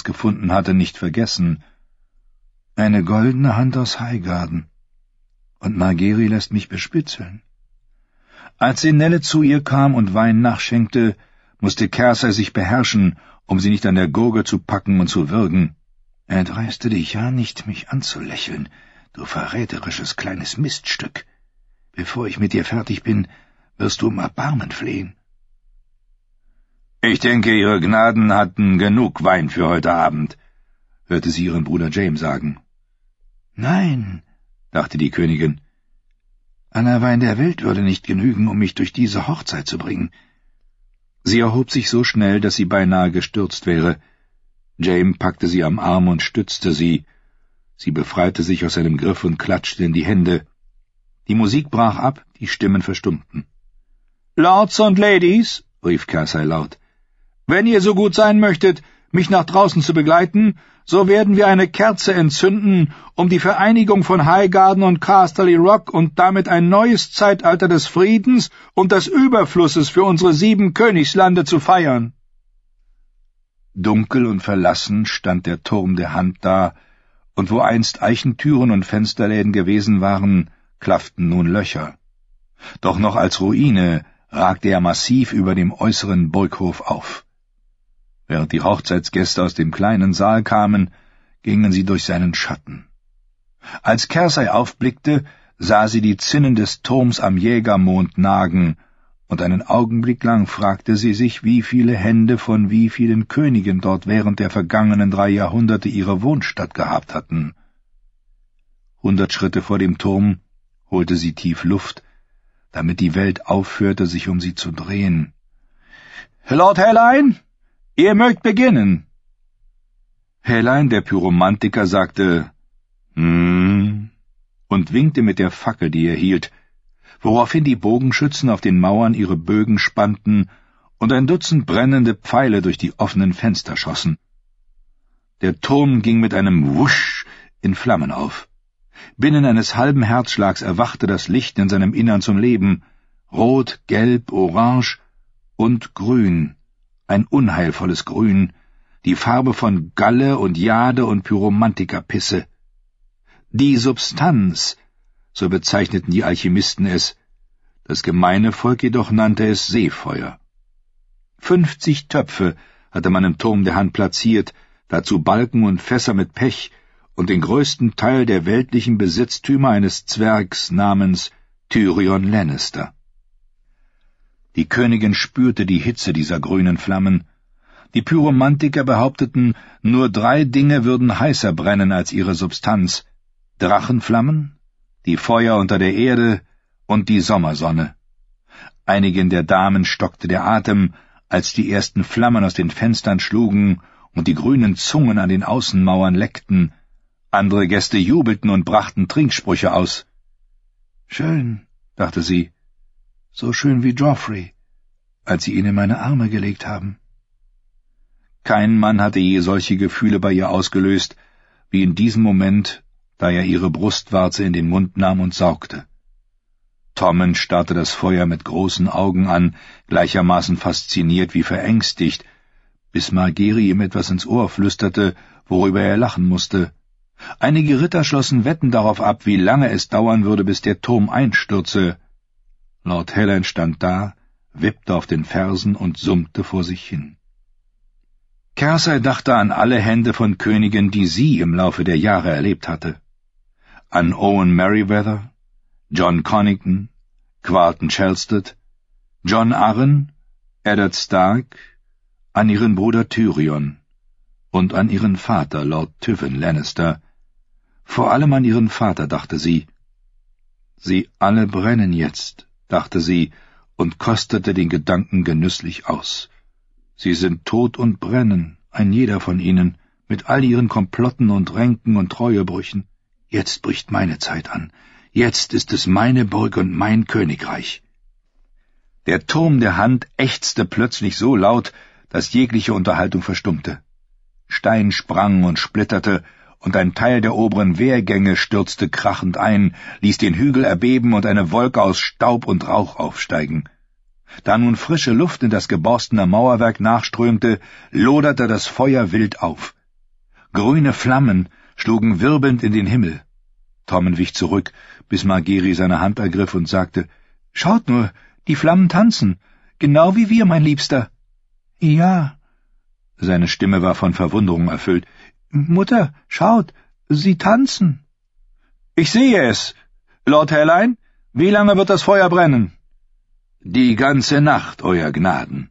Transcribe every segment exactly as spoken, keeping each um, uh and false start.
gefunden hatte, nicht vergessen. Eine goldene Hand aus Highgarden. Und Margeri lässt mich bespitzeln. Als Sinelle zu ihr kam und Wein nachschenkte, musste Cersei sich beherrschen, um sie nicht an der Gurgel zu packen und zu würgen. »Erdreiste dich ja nicht, mich anzulächeln, du verräterisches kleines Miststück. Bevor ich mit dir fertig bin, wirst du um Erbarmen flehen.« »Ich denke, Ihre Gnaden hatten genug Wein für heute Abend«, hörte sie ihren Bruder Jaime sagen. »Nein«, dachte die Königin, »aller Wein der Welt würde nicht genügen, um mich durch diese Hochzeit zu bringen.« Sie erhob sich so schnell, dass sie beinahe gestürzt wäre. Jaime packte sie am Arm und stützte sie. Sie befreite sich aus seinem Griff und klatschte in die Hände. Die Musik brach ab, die Stimmen verstummten. »Lords und Ladies«, rief Cersei laut, »wenn ihr so gut sein möchtet, mich nach draußen zu begleiten, so werden wir eine Kerze entzünden, um die Vereinigung von Highgarden und Casterly Rock und damit ein neues Zeitalter des Friedens und des Überflusses für unsere sieben Königslande zu feiern.« Dunkel und verlassen stand der Turm der Hand da, und wo einst Eichentüren und Fensterläden gewesen waren, klafften nun Löcher. Doch noch als Ruine ragte er massiv über dem äußeren Burghof auf. Während die Hochzeitsgäste aus dem kleinen Saal kamen, gingen sie durch seinen Schatten. Als Cersei aufblickte, sah sie die Zinnen des Turms am Jägermond nagen, und einen Augenblick lang fragte sie sich, wie viele Hände von wie vielen Königen dort während der vergangenen drei Jahrhunderte ihre Wohnstatt gehabt hatten. Hundert Schritte vor dem Turm holte sie tief Luft, damit die Welt aufhörte, sich um sie zu drehen. »Lord Hellein, ihr mögt beginnen.« Hellein, der Pyromantiker, sagte »Hm« und winkte mit der Fackel, die er hielt, woraufhin die Bogenschützen auf den Mauern ihre Bögen spannten und ein Dutzend brennende Pfeile durch die offenen Fenster schossen. Der Turm ging mit einem Wusch in Flammen auf. Binnen eines halben Herzschlags erwachte das Licht in seinem Innern zum Leben, rot, gelb, orange und grün, ein unheilvolles Grün, die Farbe von Galle und Jade und Pyromantikerpisse. Die Substanz, so bezeichneten die Alchemisten es, das gemeine Volk jedoch nannte es Seefeuer. Fünfzig Töpfe hatte man im Turm der Hand platziert, dazu Balken und Fässer mit Pech und den größten Teil der weltlichen Besitztümer eines Zwergs namens Tyrion Lannister. Die Königin spürte die Hitze dieser grünen Flammen. Die Pyromantiker behaupteten, nur drei Dinge würden heißer brennen als ihre Substanz: Drachenflammen, die Feuer unter der Erde und die Sommersonne. Einigen der Damen stockte der Atem, als die ersten Flammen aus den Fenstern schlugen und die grünen Zungen an den Außenmauern leckten. Andere Gäste jubelten und brachten Trinksprüche aus. »Schön«, dachte sie, »so schön wie Joffrey, als sie ihn in meine Arme gelegt haben.« Kein Mann hatte je solche Gefühle bei ihr ausgelöst, wie in diesem Moment, da er ihre Brustwarze in den Mund nahm und saugte. Tommen starrte das Feuer mit großen Augen an, gleichermaßen fasziniert wie verängstigt, bis Margeri ihm etwas ins Ohr flüsterte, worüber er lachen musste. Einige Ritter schlossen Wetten darauf ab, wie lange es dauern würde, bis der Turm einstürze. Lord Hellein stand da, wippte auf den Fersen und summte vor sich hin. Cersei dachte an alle Hände von Königen, die sie im Laufe der Jahre erlebt hatte. An Owen Merryweather, John Connington, Quarton Chelstead, John Arryn, Eddard Stark, an ihren Bruder Tyrion und an ihren Vater, Lord Tywin Lannister. Vor allem an ihren Vater dachte sie. Sie alle brennen jetzt, dachte sie, und kostete den Gedanken genüsslich aus. Sie sind tot und brennen, ein jeder von ihnen, mit all ihren Komplotten und Ränken und Treuebrüchen. Jetzt bricht meine Zeit an. Jetzt ist es meine Burg und mein Königreich. Der Turm der Hand ächzte plötzlich so laut, dass jegliche Unterhaltung verstummte. Stein sprang und splitterte, und ein Teil der oberen Wehrgänge stürzte krachend ein, ließ den Hügel erbeben und eine Wolke aus Staub und Rauch aufsteigen. Da nun frische Luft in das geborstene Mauerwerk nachströmte, loderte das Feuer wild auf. Grüne Flammen schlugen wirbelnd in den Himmel. Tommen wich zurück, bis Margeri seine Hand ergriff und sagte, »Schaut nur, die Flammen tanzen, genau wie wir, mein Liebster.« »Ja.« Seine Stimme war von Verwunderung erfüllt. »Mutter, schaut, sie tanzen.« »Ich sehe es. Lord Hellein, wie lange wird das Feuer brennen?« »Die ganze Nacht, Euer Gnaden.«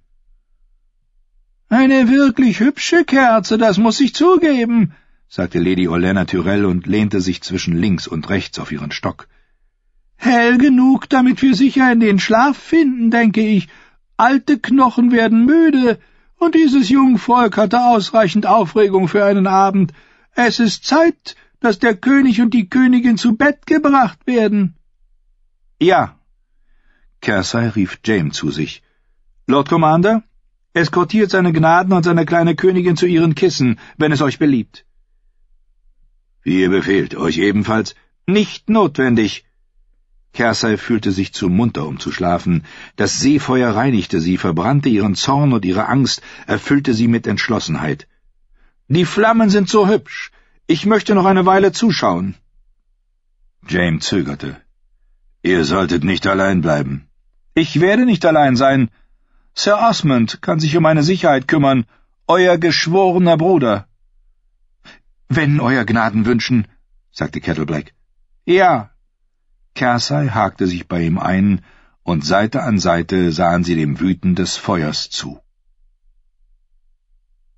»Eine wirklich hübsche Kerze, das muß ich zugeben«, sagte Lady Olenna Tyrell und lehnte sich zwischen links und rechts auf ihren Stock. »Hell genug, damit wir sicher in den Schlaf finden, denke ich. Alte Knochen werden müde, und dieses Jungvolk hatte ausreichend Aufregung für einen Abend. Es ist Zeit, dass der König und die Königin zu Bett gebracht werden.« »Ja.« Cersei rief Jaime zu sich. »Lord Commander, eskortiert seine Gnaden und seine kleine Königin zu ihren Kissen, wenn es euch beliebt.« »Wie ihr befehlt, euch ebenfalls?« »Nicht notwendig.« Cersei fühlte sich zu munter, um zu schlafen. Das Seefeuer reinigte sie, verbrannte ihren Zorn und ihre Angst, erfüllte sie mit Entschlossenheit. »Die Flammen sind so hübsch. Ich möchte noch eine Weile zuschauen.« Jaime zögerte. »Ihr solltet nicht allein bleiben.« »Ich werde nicht allein sein. Sir Osmond kann sich um meine Sicherheit kümmern, euer geschworener Bruder.« »Wenn Euer Gnaden wünschen«, sagte Kettleblack. »Ja.« Cersei hakte sich bei ihm ein, und Seite an Seite sahen sie dem Wüten des Feuers zu.